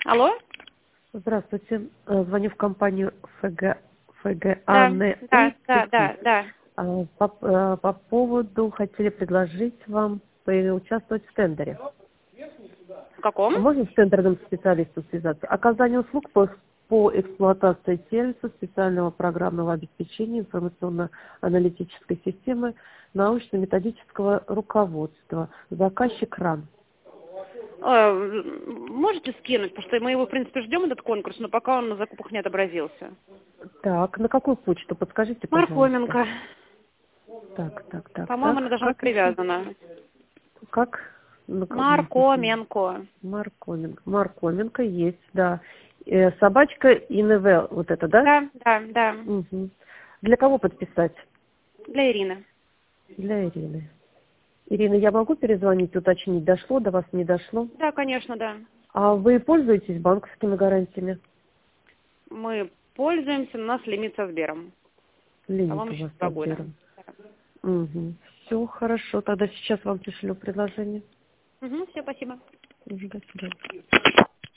Алло? Здравствуйте. Звоню в компанию ФГА Да. По поводу, хотели предложить вам поучаствовать в тендере. В каком? Можно с тендерным специалистом связаться? Оказание услуг по эксплуатации сервиса специального программного обеспечения информационно-аналитической системы научно-методического руководства. Заказчик РАН. Можете скинуть, потому что мы его, в принципе, ждем, этот конкурс, но пока он на закупах не отобразился. Так, на какую почту? Подскажите, пожалуйста. Марфоменко. Так. По-моему, она должна быть привязана. Как? Маркоменко. Маркоменко есть, да. Собачка ИНВ, вот это, да? Да. Угу. Для кого подписать? Для Ирины. Для Ирины. Ирина, я могу перезвонить, уточнить, дошло до вас, не дошло? Да, конечно, да. А вы пользуетесь банковскими гарантиями? Мы пользуемся, у нас лимит со Сбером. Лимит По-моему, у еще вас 2 со года. Сбером. Угу. Все хорошо, тогда сейчас вам пришлю предложение. Все, спасибо. До свидания.